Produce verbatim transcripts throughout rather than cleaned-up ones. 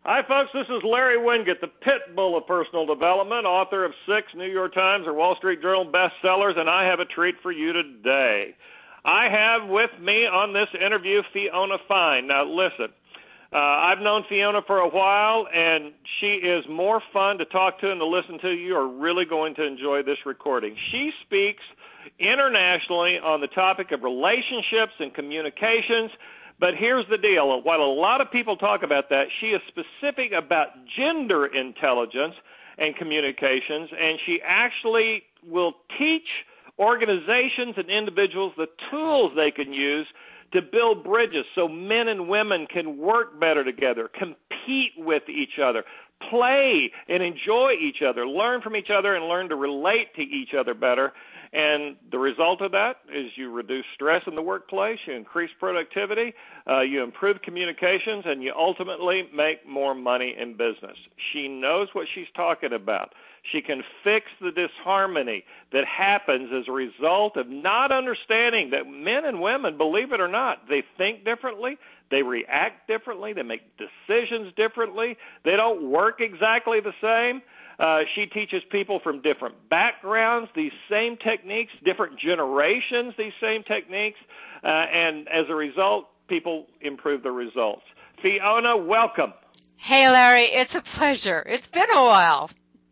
Hi, folks. This is Larry Winget, the pit bull of personal development, author of six New York Times or Wall Street Journal bestsellers, and I have a treat for you today. I have with me on this interview Fiona Fine. Now, listen, uh, I've known Fiona for a while, and she is more fun to talk to and to listen to. You are really going to enjoy this recording. She speaks internationally on the topic of relationships and communications. But here's the deal. While a lot of people talk about that, she is specific about gender intelligence and communications, and she actually will teach organizations and individuals the tools they can use to build bridges so men and women can work better together, compete with each other, play and enjoy each other, learn from each other, and learn to relate to each other better. And the result of that is you reduce stress in the workplace, you increase productivity, uh, you improve communications, and you ultimately make more money in business. She knows what she's talking about. She can fix the disharmony that happens as a result of not understanding that men and women, believe it or not, they think differently, they react differently, they make decisions differently, they don't work exactly the same. Uh, she teaches people from different backgrounds these same techniques, different generations these same techniques, uh, and as a result, people improve their results. Fiona, welcome. Hey, Larry, it's a pleasure. It's been a while.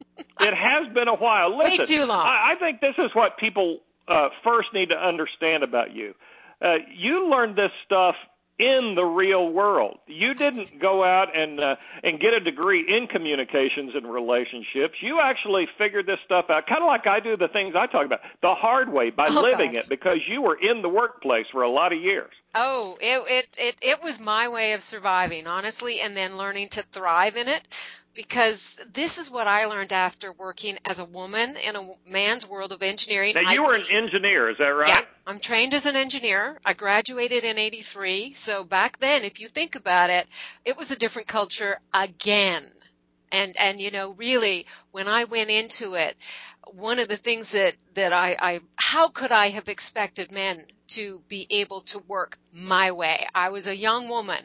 It has been a while. Listen, way too long. I, I think this is what people uh, first need to understand about you. Uh, you learned this stuff in the real world. You didn't go out and uh, and get a degree in communications and relationships. You actually figured this stuff out, kind of like I do the things I talk about, the hard way, by oh, living gosh. it, because you were in the workplace for a lot of years. Oh, it, it, it, it was my way of surviving, honestly, and then learning to thrive in it. Because this is what I learned after working as a woman in a man's world of engineering. Now, you I T. were an engineer, is that right? Yeah, I'm trained as an engineer. I graduated in eighty-three. So back then, if you think about it, it was a different culture again. And, and, you know, really, when I went into it, one of the things that, that I, I, how could I have expected men to be able to work my way? I was a young woman.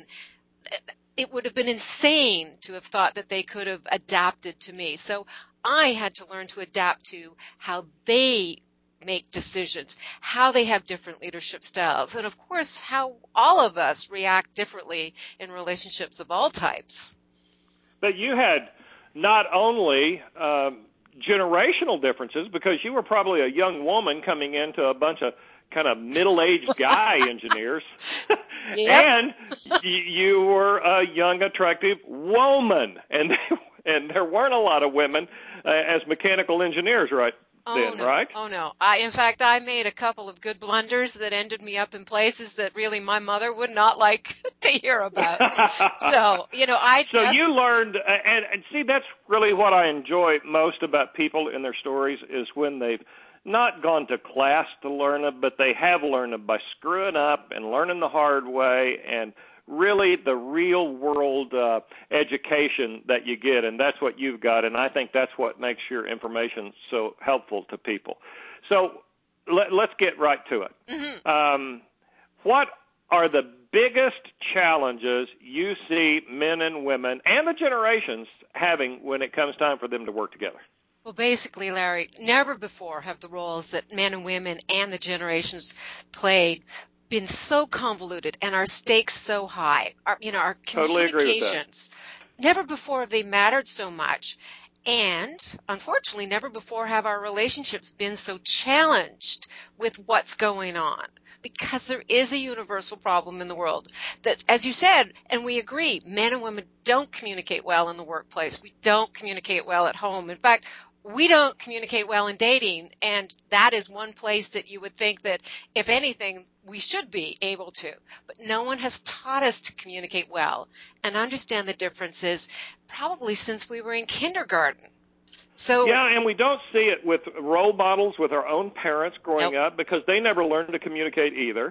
It would have been insane to have thought that they could have adapted to me. So I had to learn to adapt to how they make decisions, how they have different leadership styles, and of course, how all of us react differently in relationships of all types. But you had not only um, generational differences, because you were probably a young woman coming into a bunch of kind of middle-aged guy engineers, Yep. and you were a young, attractive woman, and and there weren't a lot of women uh, as mechanical engineers right Oh, then, no. right? Oh, no. I, in fact, I made a couple of good blunders that ended me up in places that really my mother would not like to hear about. So, you know, I So def- you learned, and, and see, that's really what I enjoy most about people in their stories is when they've not gone to class to learn it, but they have learned it by screwing up and learning the hard way, and really the real world uh, education that you get, and that's what you've got, and I think that's what makes your information so helpful to people. So let, let's get right to it. Mm-hmm. Um, what are the biggest challenges you see men and women and the generations having when it comes time for them to work together? Well, basically, Larry, never before have the roles that men and women and the generations played been so convoluted and our stakes so high. Our, you know, our Totally agree with that. communications, never before have they mattered so much. And unfortunately, never before have our relationships been so challenged with what's going on. Because there is a universal problem in the world that, as you said, and we agree, men and women don't communicate well in the workplace. We don't communicate well at home. In fact, we don't communicate well in dating, and that is one place that you would think that, if anything, we should be able to. But no one has taught us to communicate well and understand the differences probably since we were in kindergarten. So yeah, and we don't see it with role models with our own parents growing nope. up because they never learned to communicate either.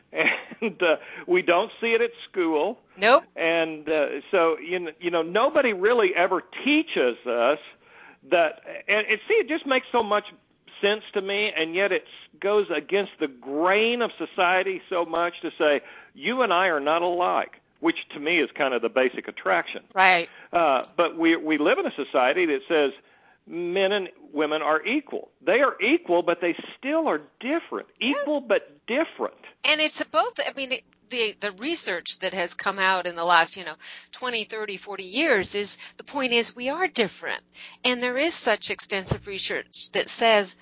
And uh, we don't see it at school. Nope. And uh, so, you know, you know, nobody really ever teaches us that. And it, see, it just makes so much sense to me, and yet it goes against the grain of society so much to say, you and I are not alike. which to me is kind of the basic attraction. Right. Uh, but we we live in a society that says men and women are equal. They are equal, but they still are different. Equal but different. And it's both, I mean, the the research that has come out in the last, you know, twenty, thirty, forty years is, the point is we are different. And there is such extensive research that says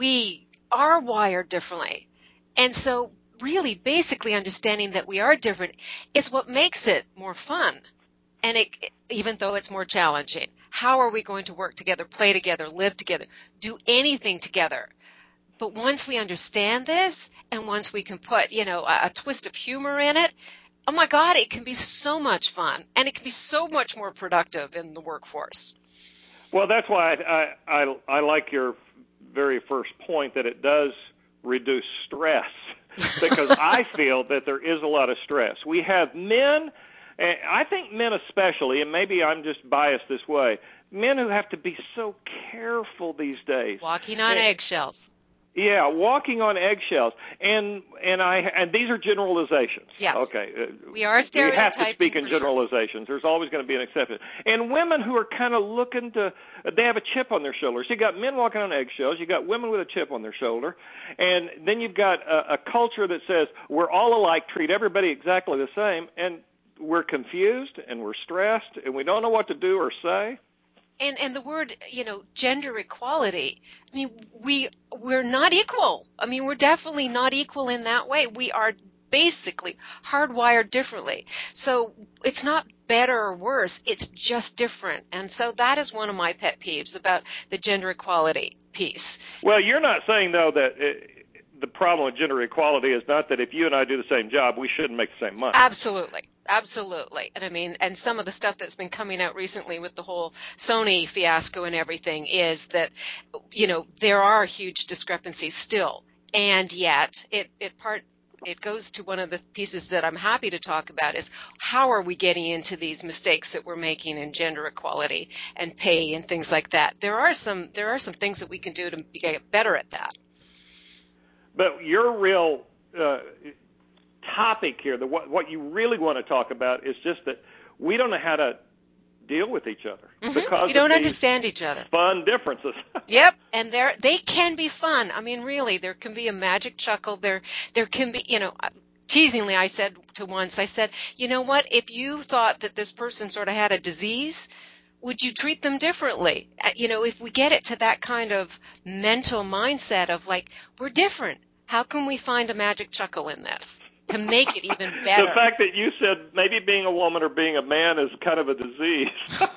we are wired differently. And so really basically understanding that we are different is what makes it more fun. And it, even though it's more challenging, how are we going to work together, play together, live together, do anything together? But once we understand this, and once we can put, you know, a, a twist of humor in it, oh my God, it can be so much fun, and it can be so much more productive in the workforce. Well, that's why I, I, I like your very first point, that it does reduce stress, because I feel that there is a lot of stress. We have men, and I think men especially, and maybe I'm just biased this way, men who have to be so careful these days. Walking on and, eggshells. Yeah, walking on eggshells, and and I and these are generalizations. Yes. Okay. We are stereotyping. We have to speak in for generalizations. Sure. There's always going to be an exception. And women who are kind of looking to, they have a chip on their shoulders. You got men walking on eggshells. You got women with a chip on their shoulder, and then you've got a, a culture that says we're all alike, treat everybody exactly the same, and we're confused and we're stressed and we don't know what to do or say. And and the word, you know, gender equality, I mean, we, we're not equal. I mean, we're definitely not equal in that way. We are basically hardwired differently. So it's not better or worse. It's just different. And so that is one of my pet peeves about the gender equality piece. Well, you're not saying, though, that it, the problem with gender equality is not that if you and I do the same job, we shouldn't make the same money. Absolutely. Absolutely. And I mean, and some of the stuff that's been coming out recently with the whole Sony fiasco and everything is that, you know, there are huge discrepancies still. And yet it, it part, it goes to one of the pieces that I'm happy to talk about is how are we getting into these mistakes that we're making in gender equality and pay and things like that. There are some, there are some things that we can do to get better at that. But your real, uh, topic here, the, what, what you really want to talk about is just that we don't know how to deal with each other. Mm-hmm. Because we don't of understand each other. Fun differences. Yep, and they they can be fun. I mean, really, there can be a magic chuckle. There there can be, you know, teasingly, I said to once, I said, you know what? If you thought that this person sort of had a disease, would you treat them differently? You know, if we get it to that kind of mental mindset of like, we're different. How can we find a magic chuckle in this to make it even better? The fact that you said maybe being a woman or being a man is kind of a disease.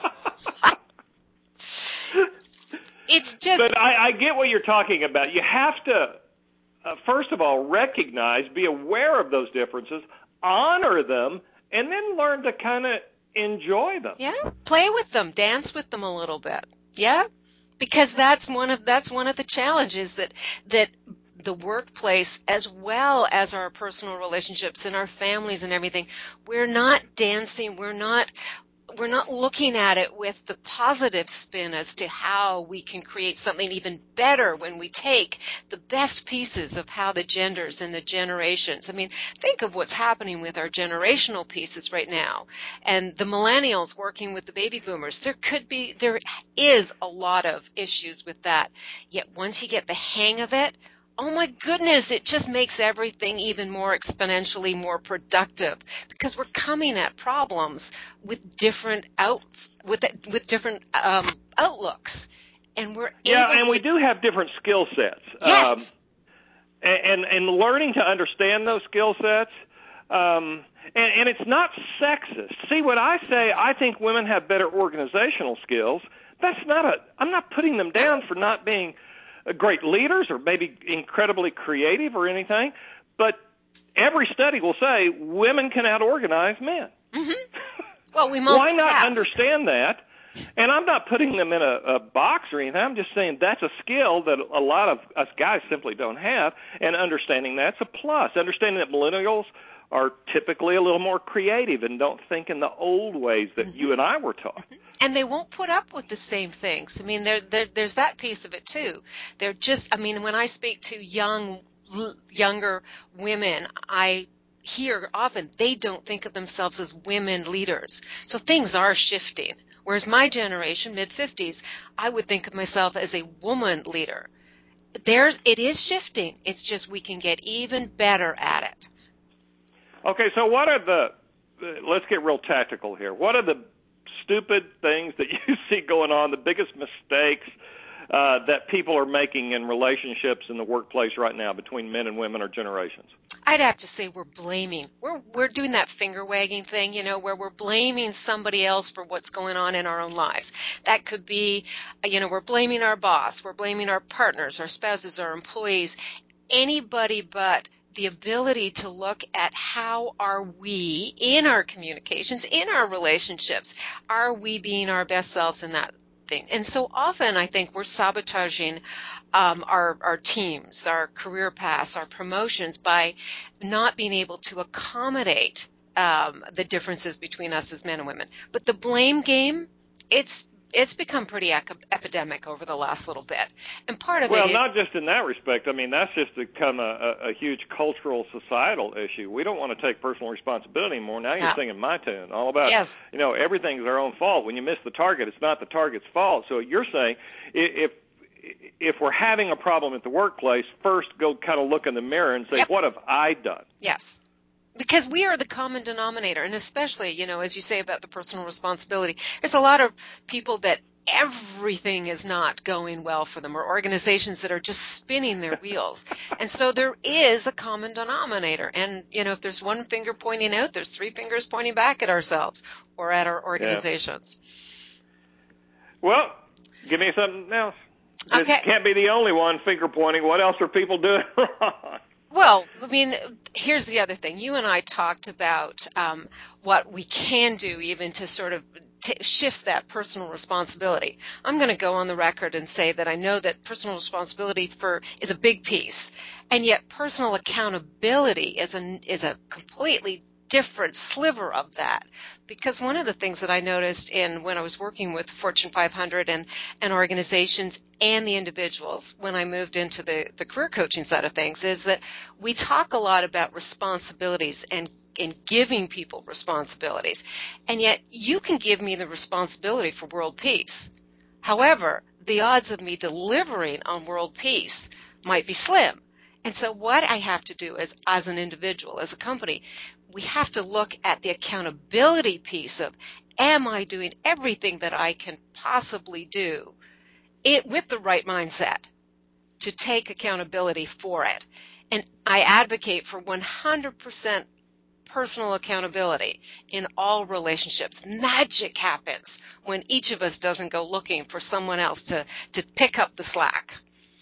It's just. But I, I get what you're talking about. You have to, uh, first of all, recognize, be aware of those differences, honor them, and then learn to kind of enjoy them. Yeah, play with them, dance with them a little bit. Yeah, because that's one of that's one of the challenges that that. the workplace as well as our personal relationships and our families and everything. We're not dancing. We're not, we're not looking at it with the positive spin as to how we can create something even better when we take the best pieces of how the genders and the generations. I mean, think of what's happening with our generational pieces right now and the millennials working with the baby boomers. There could be, there is a lot of issues with that. Yet once you get the hang of it, oh my goodness, it just makes everything even more exponentially more productive because we're coming at problems with different outs, with with different um, outlooks, and we're yeah, able and to, we do have different skill sets. Yes, um, and and learning to understand those skill sets. Um, and, and it's not sexist. See, what I say, I think women have better organizational skills. That's not a. I'm not putting them down for not being great leaders or maybe incredibly creative or anything, but every study will say women can out-organize men. Mm-hmm. Well, we multitask. Why not understand that? And I'm not putting them in a, a box or anything. I'm just saying that's a skill that a lot of us guys simply don't have, and understanding that's a plus. Understanding that millennials are typically a little more creative and don't think in the old ways that mm-hmm. you and I were taught. Mm-hmm. And they won't put up with the same things. I mean, there, there, there's that piece of it too. They're just, I mean, when I speak to young, younger women, I hear often they don't think of themselves as women leaders. So things are shifting. Whereas my generation, mid fifties, I would think of myself as a woman leader. There's, it is shifting. It's just we can get even better at it. Okay, so what are the, let's get real tactical here. What are the stupid things that you see going on, the biggest mistakes uh, that people are making in relationships in the workplace right now between men and women or generations? I'd have to say we're blaming. We're we're doing that finger wagging thing, you know, where we're blaming somebody else for what's going on in our own lives. That could be, you know, we're blaming our boss, we're blaming our partners, our spouses, our employees, anybody but the ability to look at how are we in our communications, in our relationships, are we being our best selves in that thing? And so often I think we're sabotaging um, our, our teams, our career paths, our promotions by not being able to accommodate um, the differences between us as men and women. But the blame game, it's it's become pretty ec- epidemic over the last little bit. And part of Well, it is... not just in that respect. I mean, that's just become a, a, a huge cultural, societal issue. We don't want to take personal responsibility anymore. Now you're No. singing my tune, all about, Yes. you know, everything's our own fault. When you miss the target, it's not the target's fault. So you're saying if if we're having a problem at the workplace, first go kind of look in the mirror and say, Yep. what have I done? Yes. Because we are the common denominator, and especially, you know, as you say about the personal responsibility, there's a lot of people that everything is not going well for them, or organizations that are just spinning their wheels. And so there is a common denominator. And, you know, if there's one finger pointing out, there's three fingers pointing back at ourselves or at our organizations. Yeah. Well, give me something else. This Okay. can't be the only one, finger pointing. What else are people doing wrong? Well, I mean, here's the other thing. You and I talked about um, what we can do even to sort of t- shift that personal responsibility. I'm going to go on the record and say that I know that personal responsibility for is a big piece, and yet personal accountability is a is a completely different sliver of that. Because one of the things that I noticed in when I was working with Fortune five hundred and, and organizations and the individuals when I moved into the, the career coaching side of things is that we talk a lot about responsibilities and, and giving people responsibilities. And yet you can give me the responsibility for world peace. However, the odds of me delivering on world peace might be slim. And so what I have to do is, as an individual, as a company, we have to look at the accountability piece of, am I doing everything that I can possibly do it with the right mindset to take accountability for it? And I advocate for one hundred percent personal accountability in all relationships. Magic happens when each of us doesn't go looking for someone else to, to pick up the slack.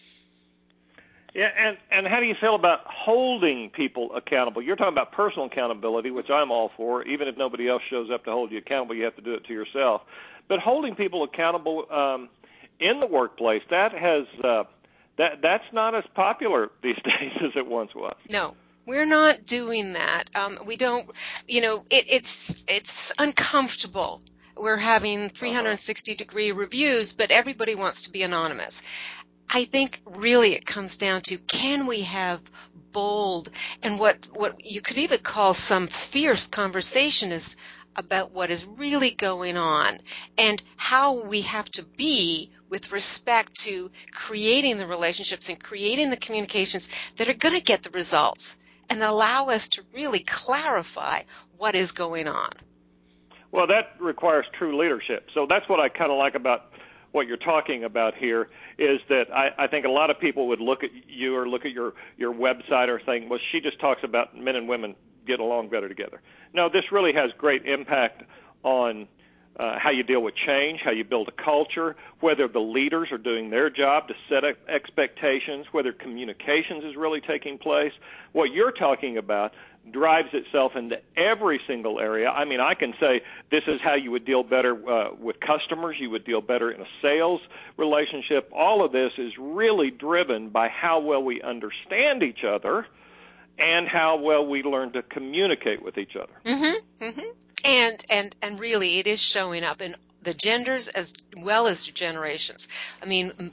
Yeah, and, and how do you feel about holding people accountable? You're talking about personal accountability, which I'm all for. Even if nobody else shows up to hold you accountable, you have to do it to yourself. But holding people accountable um, in the workplace, that has uh, that that's not as popular these days as it once was. No. We're not doing that. Um, we don't, you know, it, it's it's uncomfortable. We're having three hundred sixty degree reviews, but everybody wants to be anonymous. I think really it comes down to, can we have bold and what, what you could even call some fierce conversation is about what is really going on and how we have to be with respect to creating the relationships and creating the communications that are going to get the results and allow us to really clarify what is going on. Well, that requires true leadership. So that's what I kind of like about what you're talking about here is that I, I think a lot of people would look at you or look at your, your website or think, well, she just talks about men and women get along better together. No, this really has great impact on uh, how you deal with change, how you build a culture, whether the leaders are doing their job to set up expectations, whether communications is really taking place. What you're talking about drives itself into every single area. I mean, I can say this is how you would deal better uh, with customers. You would deal better in a sales relationship. All of this is really driven by how well we understand each other and how well we learn to communicate with each other. Mm-hmm, mm-hmm. And, and, and really it is showing up in the genders as well as the generations. I mean, m-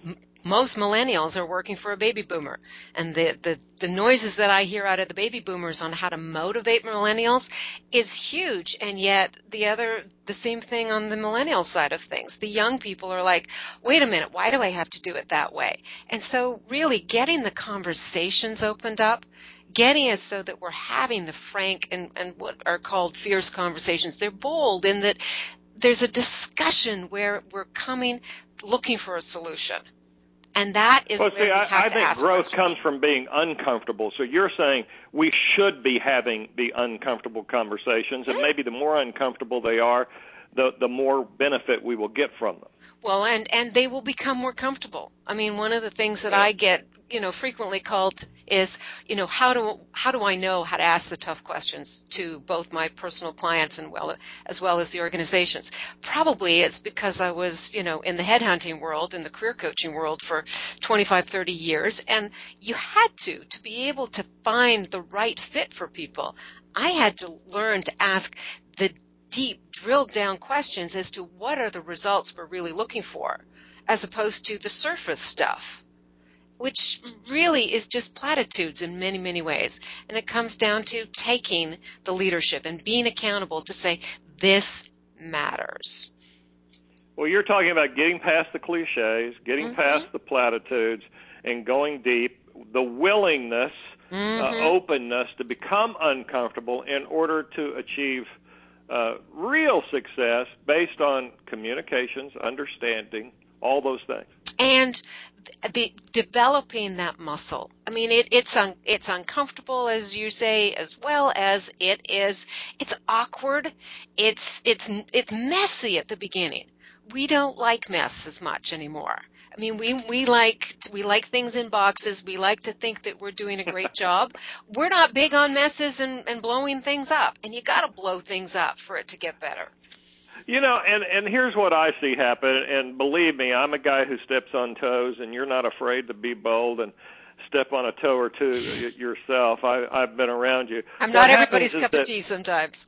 most millennials are working for a baby boomer. And the, the, the noises that I hear out of the baby boomers on how to motivate millennials is huge. And yet the other, the same thing on the millennial side of things. The young people are like, wait a minute, why do I have to do it that way? And so really getting the conversations opened up, getting us so that we're having the frank and, and what are called fierce conversations. They're bold in that there's a discussion where we're coming looking for a solution. And that is well, where see, we I, have I to think ask growth questions. comes from being uncomfortable. So you're saying we should be having the uncomfortable conversations, and maybe the more uncomfortable they are, the the more benefit we will get from them. Well, and, and they will become more comfortable. I mean, one of the things that Yeah. I get, you know, frequently called is, you know, how do, how do I know how to ask the tough questions to both my personal clients and well, as well as the organizations? Probably it's because I was, you know, in the headhunting world, in the career coaching world for twenty-five, thirty years, and you had to, to be able to find the right fit for people. I had to learn to ask the deep, drilled down questions as to what are the results we're really looking for, as opposed to the surface stuff, which really is just platitudes in many, many ways. And it comes down to taking the leadership and being accountable to say, this matters. Well, you're talking about getting past the cliches, getting Mm-hmm. past the platitudes, and going deep, the willingness, Mm-hmm. uh, openness to become uncomfortable in order to achieve uh, real success based on communications, understanding, all those things. And the developing that muscle. I mean, it, it's un, it's uncomfortable, as you say, as well as it is. It's awkward. It's it's it's messy at the beginning. We don't like mess as much anymore. I mean, we we like we like things in boxes. We like to think that we're doing a great job. We're not big on messes and, and blowing things up. And you got to blow things up for it to get better. You know, and, and here's what I see happen, and believe me, I'm a guy who steps on toes, and you're not afraid to be bold and step on a toe or two yourself. I, I've been around you. I'm What not everybody's happens cup is of tea sometimes.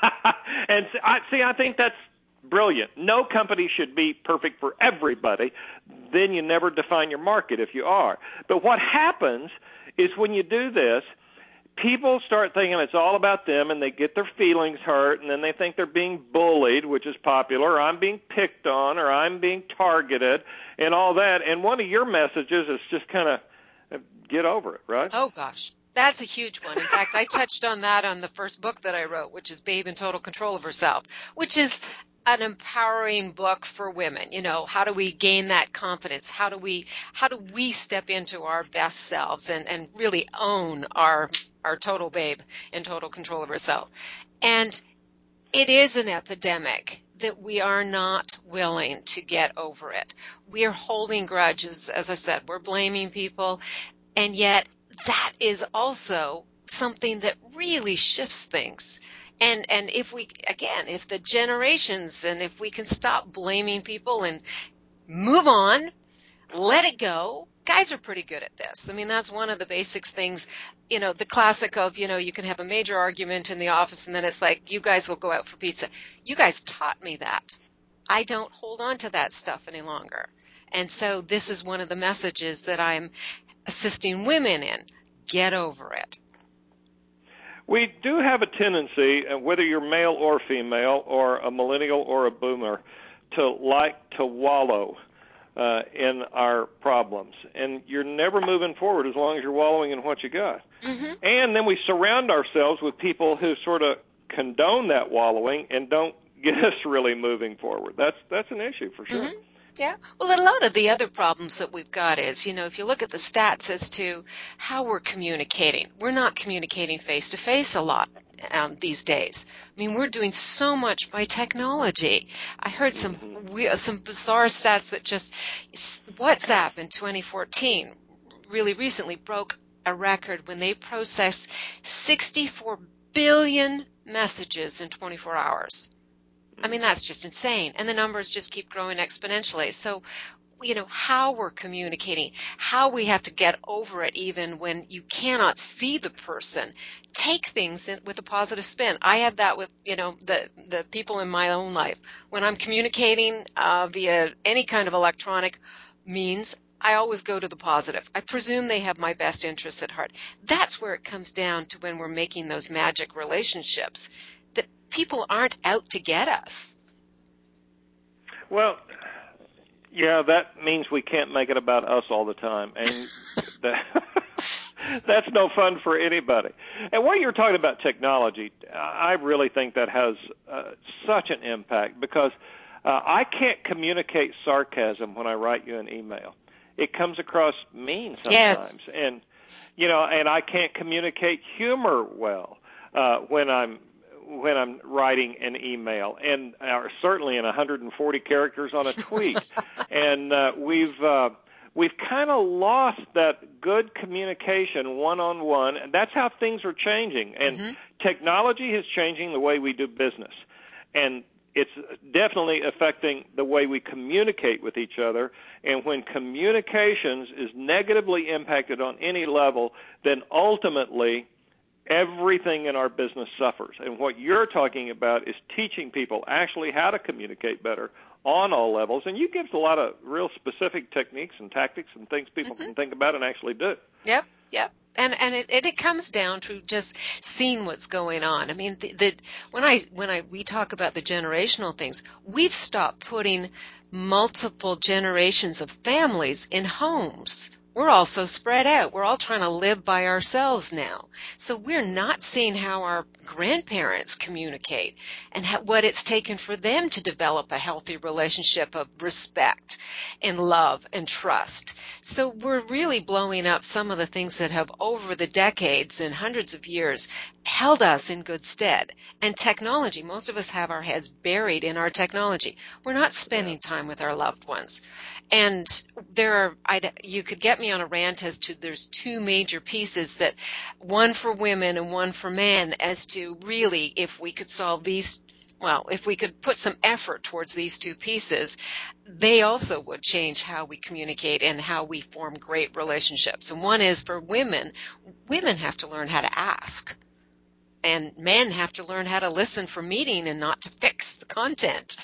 and I, see, I think that's brilliant. No company should be perfect for everybody. Then you never define your market if you are. But what happens is when you do this, people start thinking it's all about them, and they get their feelings hurt, and then they think they're being bullied, which is popular, or I'm being picked on, or I'm being targeted, and all that. And one of your messages is just kind of get over it, right? Oh, gosh. That's a huge one. In fact, I touched on that on the first book that I wrote, which is Babe in Total Control of Herself, which is an empowering book for women. You know, how do we gain that confidence? How do we how do we step into our best selves and, and really own our our total babe in total control of herself? And it is an epidemic that we are not willing to get over it. We are holding grudges, as I said, we're blaming people, and yet that is also something that really shifts things. And and if we, again, if the generations, and if we can stop blaming people and move on, let it go. Guys are pretty good at this. I mean, that's one of the basics things, you know, the classic of, you know, you can have a major argument in the office and then it's like, you guys will go out for pizza. You guys taught me that. I don't hold on to that stuff any longer. And so this is one of the messages that I'm assisting women in. Get over it. We do have a tendency, whether you're male or female, or a millennial or a boomer, to like to wallow uh, in our problems. And you're never moving forward as long as you're wallowing in what you got. Mm-hmm. And then we surround ourselves with people who sort of condone that wallowing and don't get us really moving forward. That's that's an issue for sure. Mm-hmm. Yeah. Well, and a lot of the other problems that we've got is, you know, if you look at the stats as to how we're communicating, we're not communicating face to face a lot um, these days. I mean, we're doing so much by technology. I heard some Mm-hmm. we, some bizarre stats that just WhatsApp in twenty fourteen really recently broke a record when they processed sixty-four billion messages in twenty-four hours. I mean, that's just insane. And the numbers just keep growing exponentially. So, you know, how we're communicating, how we have to get over it even when you cannot see the person. Take things in, with a positive spin. I have that with, you know, the, the people in my own life. When I'm communicating uh, via any kind of electronic means, I always go to the positive. I presume they have my best interests at heart. That's where it comes down to when we're making those magic relationships, that people aren't out to get us. Well, yeah, that means we can't make it about us all the time, and that, that's no fun for anybody. And what you're talking about technology, I really think that has uh, such an impact, because uh, I can't communicate sarcasm when I write you an email. It comes across mean sometimes. Yes. And, you know, and I can't communicate humor well uh, when I'm when I'm writing an email, and uh, certainly in one hundred forty characters on a tweet. and uh, we've uh, we've kind of lost that good communication one-on-one, and that's how things are changing. And mm-hmm. technology is changing the way we do business, and it's definitely affecting the way we communicate with each other. And when communications is negatively impacted on any level, then ultimately everything in our business suffers. And what you're talking about is teaching people actually how to communicate better on all levels. And you give us a lot of real specific techniques and tactics and things people mm-hmm. can think about and actually do. Yep, yep. And and it, it comes down to just seeing what's going on. I mean, the, the, when I when I we talk about the generational things, we've stopped putting multiple generations of families in homes. We're all so spread out. We're all trying to live by ourselves now. So we're not seeing how our grandparents communicate and how, what it's taken for them to develop a healthy relationship of respect and love and trust. So we're really blowing up some of the things that have over the decades and hundreds of years held us in good stead. And technology, most of us have our heads buried in our technology. We're not spending time with our loved ones. And there are, I'd, you could get me on a rant as to there's two major pieces, that one for women and one for men, as to really if we could solve these, well, if we could put some effort towards these two pieces, they also would change how we communicate and how we form great relationships. And one is for women, women have to learn how to ask. And men have to learn how to listen for meaning and not to fix the content.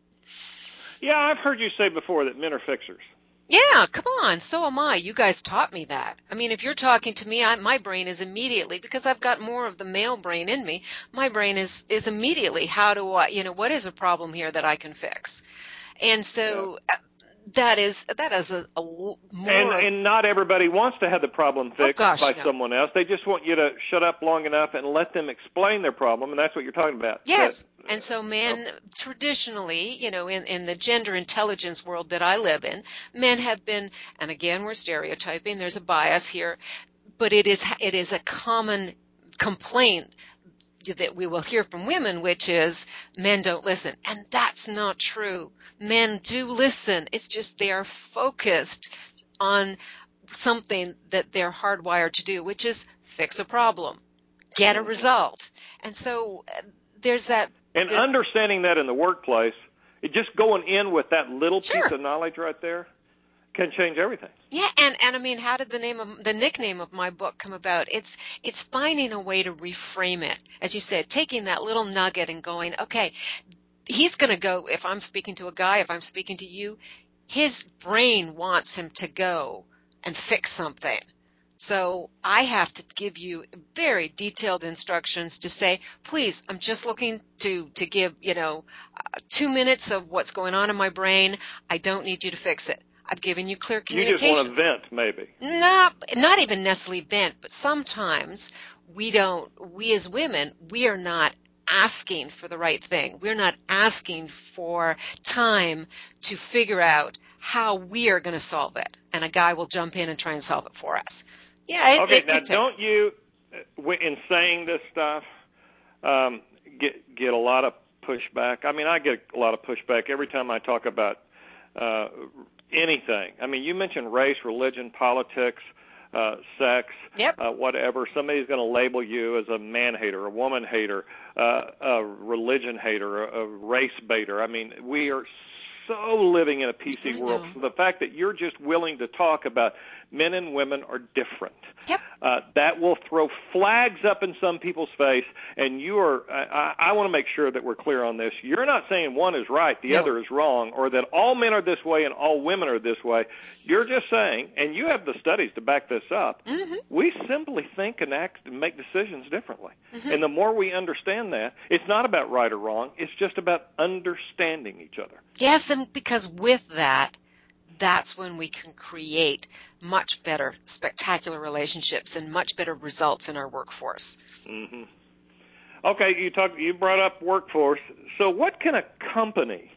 Yeah, I've heard you say before that men are fixers. Yeah, come on. So am I. You guys taught me that. I mean, if you're talking to me, I, my brain is immediately, because I've got more of the male brain in me, my brain is, is immediately, how do I, you know, what is a problem here that I can fix? And so yeah. that is, that is a, a more. And, and not everybody wants to have the problem fixed oh, gosh, by no. someone else. They just want you to shut up long enough and let them explain their problem, and that's what you're talking about. Yes. That, and so men uh, traditionally, you know, in, in the gender intelligence world that I live in, men have been, and again, we're stereotyping, there's a bias here, but it is, it is a common complaint that we will hear from women, which is men don't listen. And that's not true. Men do listen. It's just they are focused on something that they're hardwired to do, which is fix a problem, get a result. And so there's that. And there's, understanding that in the workplace, it just going in with that little sure. piece of knowledge right there can change everything. Yeah, and, and I mean, how did the name of the nickname of my book come about? It's it's finding a way to reframe it. As you said, taking that little nugget and going, okay, he's going to go, if I'm speaking to a guy, if I'm speaking to you, his brain wants him to go and fix something. So I have to give you very detailed instructions to say, please, I'm just looking to, to give, you know, uh, two minutes of what's going on in my brain. I don't need you to fix it. I've given you clear communications. You just want to vent, maybe. Not, not even necessarily vent, but sometimes we don't, we as women, we are not asking for the right thing. We're not asking for time to figure out how we are going to solve it. And a guy will jump in and try and solve it for us. Yeah, it, okay, it now could take don't us. you, in saying this stuff, um, get get a lot of pushback? I mean, I get a lot of pushback every time I talk about uh, anything. I mean, you mentioned race, religion, politics, uh, sex, yep. uh, whatever. Somebody's going to label you as a man hater, a woman hater, uh, a religion hater, a race baiter. I mean, we are so living in a P C I world. know. So the fact that you're just willing to talk about men and women are different, Yep. uh, that will throw flags up in some people's face. And you are, I, I want to make sure that we're clear on this. You're not saying one is right, the No. other is wrong, or that all men are this way and all women are this way. You're just saying, and you have the studies to back this up, Mm-hmm. we simply think and act and make decisions differently. Mm-hmm. And the more we understand that, it's not about right or wrong. It's just about understanding each other. Yes, and because with that, that's when we can create much better, spectacular relationships and much better results in our workforce. Mm-hmm. Okay, you talked. You brought up workforce. So what can a company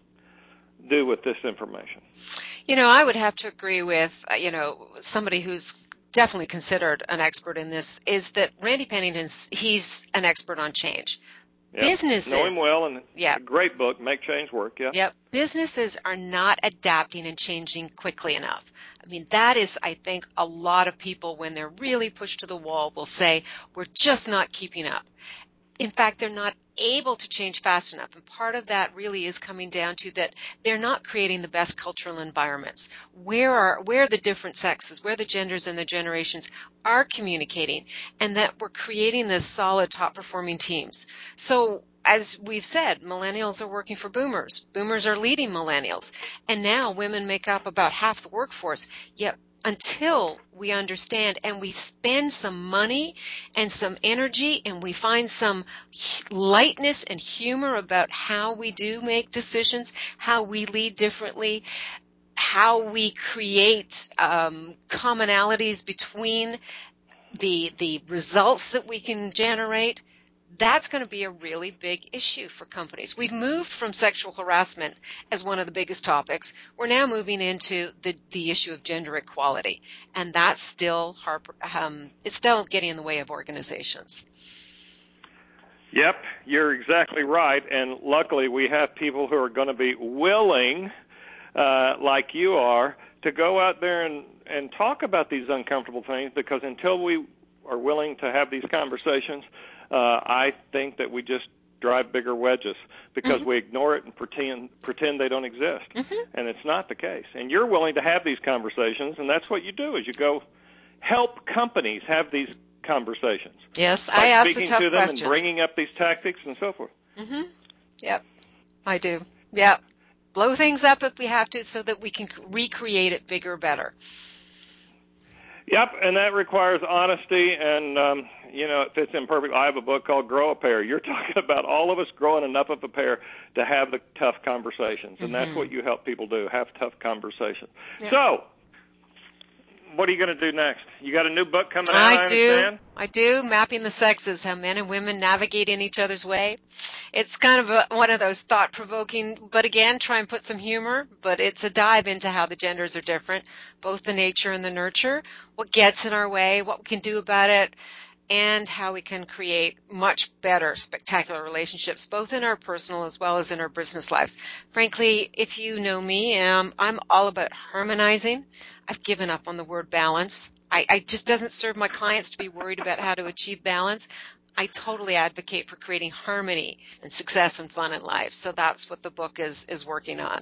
do with this information? You know, I would have to agree with, uh, you know, somebody who's definitely considered an expert in this is that Randy Pennington's, he's an expert on change. Yep. Businesses. Know him well, and yeah. a great book, Make Change Work. Yeah. Yep. Businesses are not adapting and changing quickly enough. I mean, that is, I think, a lot of people, when they're really pushed to the wall, will say, we're just not keeping up. In fact, they're not able to change fast enough. And part of that really is coming down to that they're not creating the best cultural environments. Where are, where the different sexes, where the genders and the generations are communicating, and that we're creating this solid top performing teams. So as we've said, millennials are working for boomers. Boomers are leading millennials. And now women make up about half the workforce. Yet until we understand and we spend some money and some energy and we find some lightness and humor about how we do make decisions, how we lead differently, how we create um, commonalities between the the results that we can generate, that's going to be a really big issue for companies. We've moved from sexual harassment as one of the biggest topics. We're now moving into the, the issue of gender equality, and that's still um, it's still getting in the way of organizations. Yep, you're exactly right, and luckily we have people who are going to be willing, uh, like you are, to go out there and, and talk about these uncomfortable things, because until we are willing to have these conversations, uh, I think that we just drive bigger wedges because mm-hmm. we ignore it and pretend pretend they don't exist, mm-hmm. and it's not the case. And you're willing to have these conversations, and that's what you do is you go help companies have these conversations. Yes, I ask the tough speaking to them questions. and bringing up these tactics and so forth. Mm-hmm. Yep, I do. Yep. Blow things up if we have to so that we can recreate it bigger, better. Yep, and that requires honesty, and, um, you know, it fits in perfectly. I have a book called Grow a Pair. You're talking about all of us growing enough of a pair to have the tough conversations, and mm-hmm. that's what you help people do, have tough conversations. Yep. So, what are you going to do next? You got a new book coming out, I, I do. understand? I do. Mapping the Sexes, How Men and Women Navigate in Each Other's Way. It's kind of a, one of those thought-provoking, but again, try and put some humor, but it's a dive into how the genders are different, both the nature and the nurture, what gets in our way, what we can do about it, and how we can create much better, spectacular relationships, both in our personal as well as in our business lives. Frankly, if you know me, um, I'm all about harmonizing. I've given up on the word balance. I, I just doesn't serve my clients to be worried about how to achieve balance. I totally advocate for creating harmony and success and fun in life. So that's what the book is, is working on.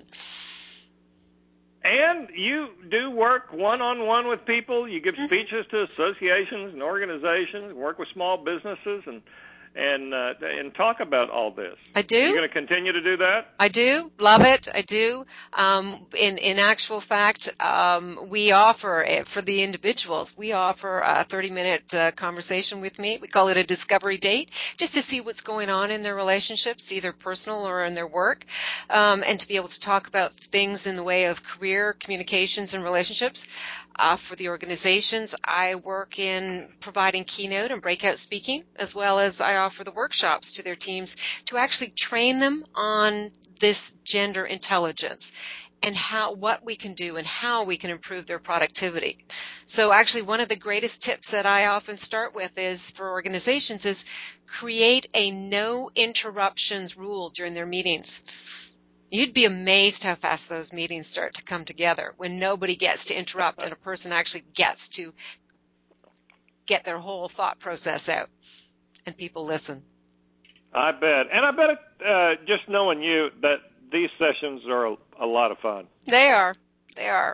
And you do work one-on-one with people. You give mm-hmm. speeches to associations and organizations, work with small businesses, and and uh, and talk about all this. I do. You're going to continue to do that? I do. Love it. I do. Um, in, in actual fact, um, we offer, for the individuals, we offer a thirty-minute uh, conversation with me. We call it a discovery date, just to see what's going on in their relationships, either personal or in their work, um, and to be able to talk about things in the way of career, communications, and relationships. Uh, for the organizations, I work in providing keynote and breakout speaking, as well as I offer the workshops to their teams to actually train them on this gender intelligence and how, what we can do and how we can improve their productivity. So actually one of the greatest tips that I often start with is for organizations is create a no interruptions rule during their meetings. You'd be amazed how fast those meetings start to come together when nobody gets to interrupt and a person actually gets to get their whole thought process out and people listen. I bet. And I bet, it, uh, just knowing you, that these sessions are a, a lot of fun. They are. They are.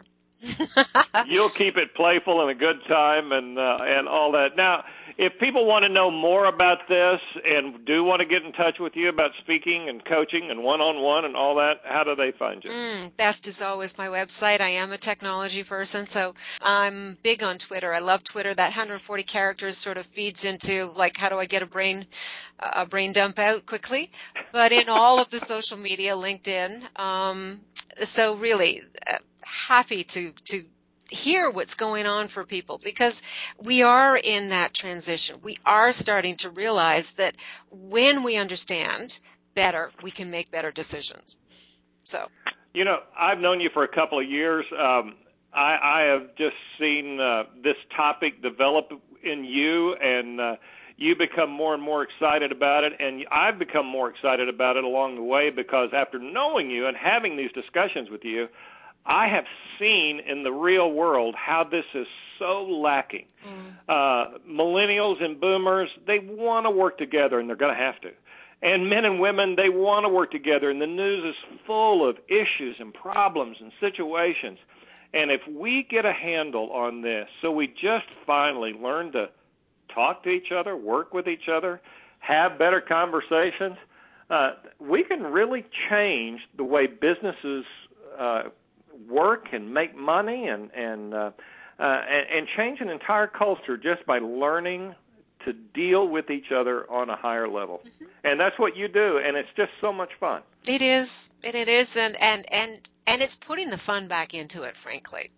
You'll keep it playful and a good time and uh, and all that. Now, if people want to know more about this and do want to get in touch with you about speaking and coaching and one-on-one and all that, how do they find you? Mm, best is always my website. I am a technology person, so I'm big on Twitter. I love Twitter. That one hundred forty characters sort of feeds into, like, how do I get a brain a brain dump out quickly? But in all of the social media, LinkedIn. Um, so really, uh, happy to to hear what's going on for people, because we are in that transition. We are starting to realize that when we understand better, we can make better decisions. So, you know, I've known you for a couple of years. Um, I, I have just seen uh, this topic develop in you, and uh, you become more and more excited about it, and I've become more excited about it along the way, because after knowing you and having these discussions with you, I have seen in the real world how this is so lacking. Mm. Uh, millennials and boomers, they want to work together, and they're going to have to. And men and women, they want to work together, and the news is full of issues and problems and situations. And if we get a handle on this, so we just finally learn to talk to each other, work with each other, have better conversations, uh, we can really change the way businesses uh, work and make money, and and, uh, uh, and and change an entire culture just by learning to deal with each other on a higher level. Mm-hmm. And that's what you do, and it's just so much fun. It is, and it is, and and and, and it's putting the fun back into it, frankly,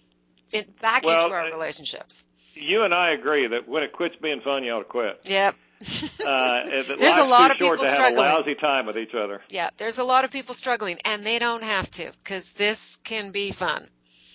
it, back well, into our relationships. You and I agree that when it quits being fun, you ought to quit. Yep. uh, there's a lot of people to struggling. Have a lousy time with each other. Yeah, there's a lot of people struggling, and they don't have to, because this can be fun.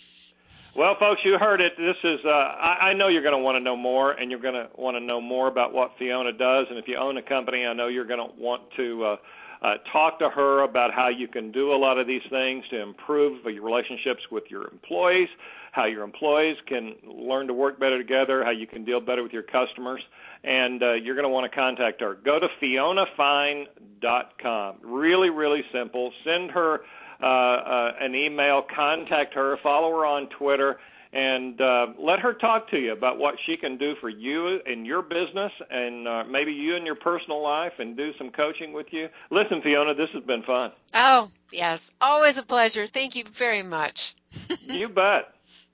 Well, folks, you heard it. This is, uh, I, I know you're going to want to know more, and you're going to want to know more about what Fiona does. And if you own a company, I know you're going to want to uh, uh, talk to her about how you can do a lot of these things to improve your relationships with your employees, how your employees can learn to work better together, how you can deal better with your customers. And uh, you're going to want to contact her. Go to fiona fine dot com. Really, really simple. Send her Uh, uh, an email, contact her, follow her on Twitter, and uh, let her talk to you about what she can do for you in your business, and uh, maybe you in your personal life, and do some coaching with you. Listen, Fiona, this has been fun. Oh, yes. Always a pleasure. Thank you very much. You bet.